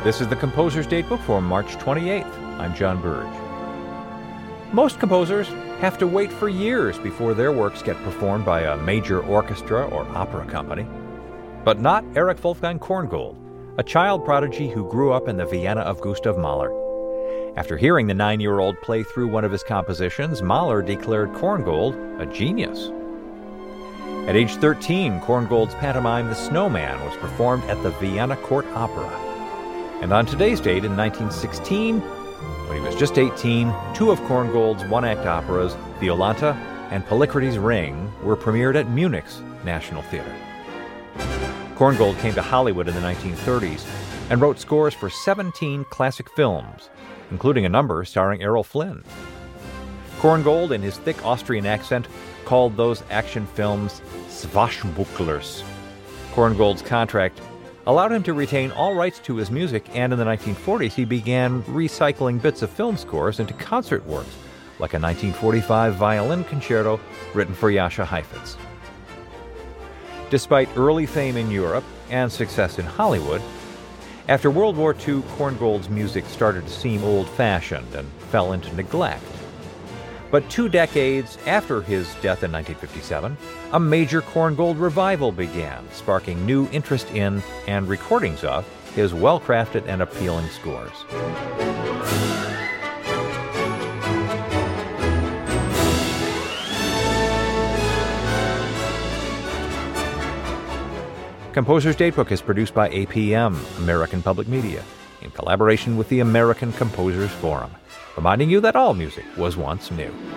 This is the Composer's Datebook for March 28th. I'm John Burge. Most composers have to wait for years before their works get performed by a major orchestra or opera company. But not Erich Wolfgang Korngold, a child prodigy who grew up in the Vienna of Gustav Mahler. After hearing the 9-year-old play through one of his compositions, Mahler declared Korngold a genius. At age 13, Korngold's pantomime The Snowman was performed at the Vienna Court Opera. And on today's date, in 1916, when he was just 18, two of Korngold's one-act operas, Violante and Polycrates' Ring, were premiered at Munich's National Theatre. Korngold came to Hollywood in the 1930s and wrote scores for 17 classic films, including a number starring Errol Flynn. Korngold, in his thick Austrian accent, called those action films Swashbucklers. Korngold's contract allowed him to retain all rights to his music, and in the 1940s he began recycling bits of film scores into concert works, like a 1945 violin concerto written for Jascha Heifetz. Despite early fame in Europe and success in Hollywood, after World War II, Korngold's music started to seem old-fashioned and fell into neglect. But 2 decades after his death in 1957, a major Korngold revival began, sparking new interest in and recordings of his well-crafted and appealing scores. Composer's Datebook is produced by APM, American Public Media, in collaboration with the American Composers Forum, reminding you that all music was once new.